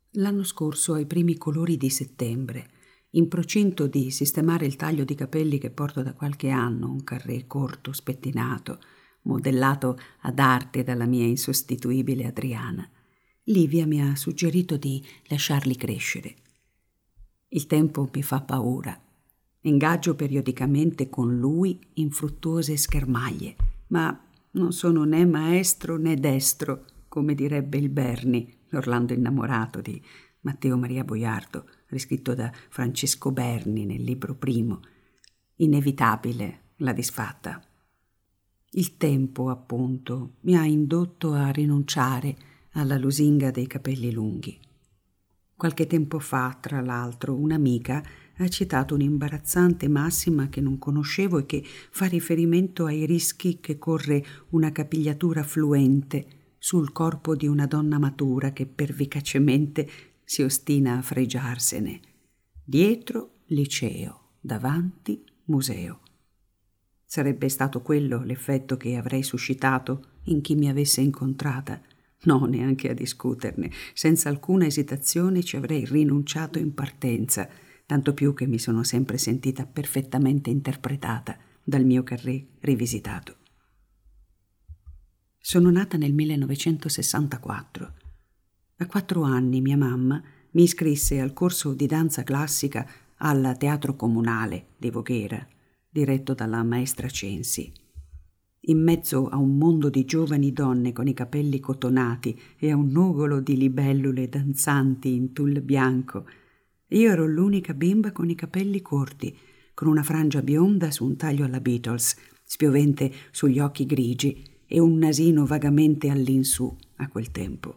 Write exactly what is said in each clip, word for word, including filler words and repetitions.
L'anno scorso, ai primi colori di settembre, in procinto di sistemare il taglio di capelli che porto da qualche anno, un carré corto, spettinato, modellato ad arte dalla mia insostituibile Adriana, Livia mi ha suggerito di lasciarli crescere. Il tempo mi fa paura. Ingaggio periodicamente con lui infruttuose schermaglie, ma non sono né maestro né destro, come direbbe il Berni, l'Orlando innamorato di Matteo Maria Boiardo, riscritto da Francesco Berni nel libro primo. Inevitabile la disfatta. Il tempo, appunto, mi ha indotto a rinunciare alla lusinga dei capelli lunghi. Qualche tempo fa, tra l'altro, un'amica ha citato un'imbarazzante massima che non conoscevo e che fa riferimento ai rischi che corre una capigliatura fluente sul corpo di una donna matura che pervicacemente si ostina a fregiarsene. Dietro liceo, davanti museo. Sarebbe stato quello l'effetto che avrei suscitato in chi mi avesse incontrata. No, neanche a discuterne. Senza alcuna esitazione ci avrei rinunciato in partenza, tanto più che mi sono sempre sentita perfettamente interpretata dal mio carré rivisitato. Sono nata nel millenovecentosessantaquattro. A quattro anni mia mamma mi iscrisse al corso di danza classica al Teatro Comunale di Voghera, diretto dalla maestra Censi. In mezzo a un mondo di giovani donne con i capelli cotonati e a un nugolo di libellule danzanti in tulle bianco, io ero l'unica bimba con i capelli corti, con una frangia bionda su un taglio alla Beatles, spiovente sugli occhi grigi e un nasino vagamente all'insù a quel tempo.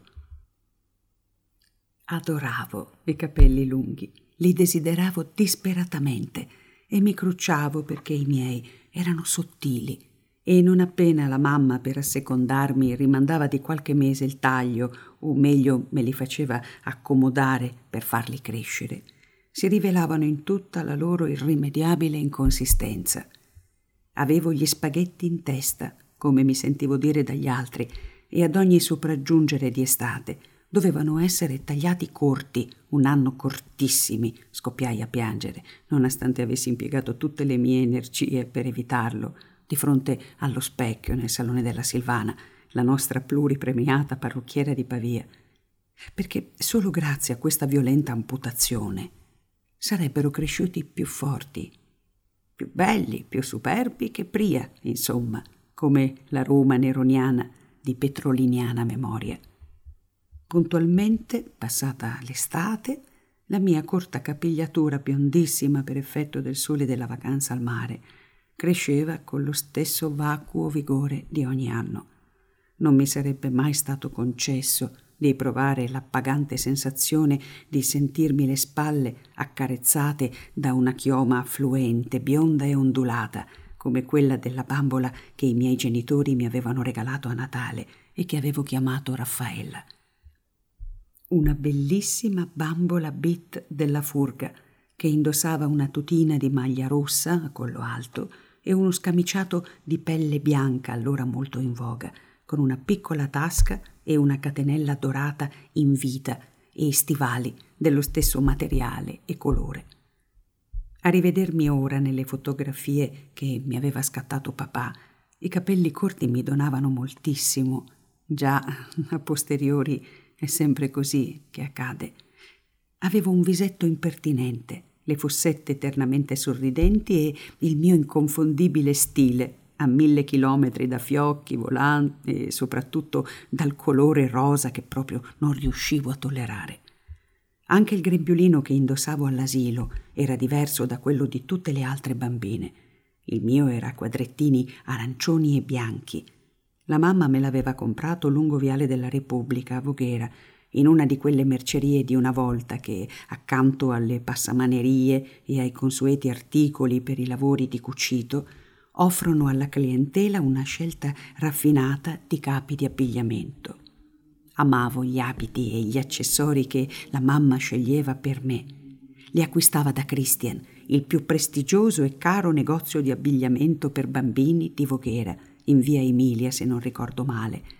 Adoravo i capelli lunghi, li desideravo disperatamente e mi crucciavo perché i miei erano sottili e non appena la mamma, per assecondarmi, rimandava di qualche mese il taglio, o meglio me li faceva accomodare per farli crescere, si rivelavano in tutta la loro irrimediabile inconsistenza. Avevo gli spaghetti in testa, come mi sentivo dire dagli altri, e ad ogni sopraggiungere di estate dovevano essere tagliati corti, un anno cortissimi, scoppiai a piangere, nonostante avessi impiegato tutte le mie energie per evitarlo, di fronte allo specchio nel salone della Silvana, la nostra pluripremiata parrucchiera di Pavia, perché solo grazie a questa violenta amputazione sarebbero cresciuti più forti, più belli, più superbi che Pria, insomma, come la Roma neroniana di petroliniana memoria. Puntualmente, passata l'estate, la mia corta capigliatura biondissima per effetto del sole della vacanza al mare cresceva con lo stesso vacuo vigore di ogni anno. Non mi sarebbe mai stato concesso di provare l'appagante sensazione di sentirmi le spalle accarezzate da una chioma affluente, bionda e ondulata, come quella della bambola che i miei genitori mi avevano regalato a Natale e che avevo chiamato Raffaella. Una bellissima bambola bit della Furga che indossava una tutina di maglia rossa a collo alto e uno scamiciato di pelle bianca allora molto in voga, con una piccola tasca e una catenella dorata in vita e stivali dello stesso materiale e colore. A rivedermi ora nelle fotografie che mi aveva scattato papà, i capelli corti mi donavano moltissimo. Già, a posteriori è sempre così che accade. Avevo un visetto impertinente, le fossette eternamente sorridenti e il mio inconfondibile stile, a mille chilometri da fiocchi, volanti e soprattutto dal colore rosa che proprio non riuscivo a tollerare. Anche il grembiulino che indossavo all'asilo era diverso da quello di tutte le altre bambine. Il mio era a quadrettini arancioni e bianchi. La mamma me l'aveva comprato lungo Viale della Repubblica a Voghera, in una di quelle mercerie di una volta che, accanto alle passamanerie e ai consueti articoli per i lavori di cucito, offrono alla clientela una scelta raffinata di capi di abbigliamento. Amavo gli abiti e gli accessori che la mamma sceglieva per me. Li acquistava da Christian, il più prestigioso e caro negozio di abbigliamento per bambini di Voghera, in via Emilia se non ricordo male,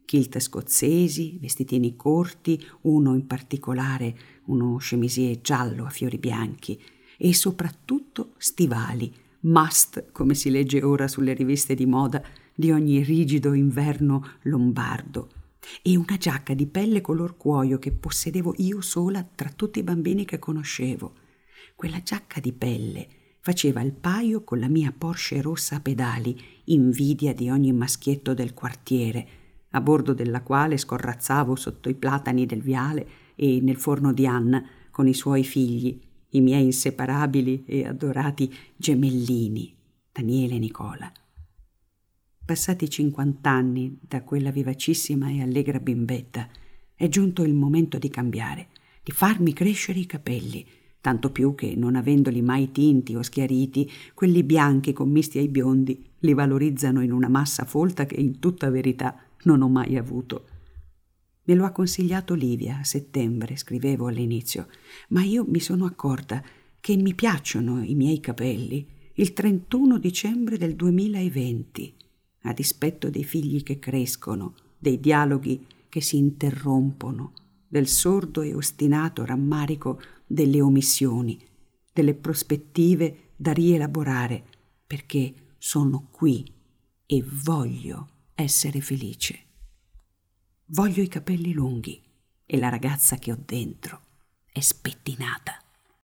kilt scozzesi, vestitini corti, uno in particolare, uno chemisier giallo a fiori bianchi, e soprattutto stivali, must, come si legge ora sulle riviste di moda, di ogni rigido inverno lombardo, e una giacca di pelle color cuoio che possedevo io sola tra tutti i bambini che conoscevo. Quella giacca di pelle faceva il paio con la mia Porsche rossa a pedali, invidia di ogni maschietto del quartiere, a bordo della quale scorrazzavo sotto i platani del viale e nel forno di Anna con i suoi figli, i miei inseparabili e adorati gemellini, Daniele e Nicola. Passati cinquant'anni da quella vivacissima e allegra bimbetta, è giunto il momento di cambiare, di farmi crescere i capelli, tanto più che, non avendoli mai tinti o schiariti, quelli bianchi commisti ai biondi li valorizzano in una massa folta che in tutta verità non ho mai avuto. Me lo ha consigliato Livia a settembre, scrivevo all'inizio, ma io mi sono accorta che mi piacciono i miei capelli il trentuno dicembre del duemilaventi, a dispetto dei figli che crescono, dei dialoghi che si interrompono, del sordo e ostinato rammarico delle omissioni, delle prospettive da rielaborare, perché sono qui e voglio essere felice. Voglio i capelli lunghi e la ragazza che ho dentro è spettinata.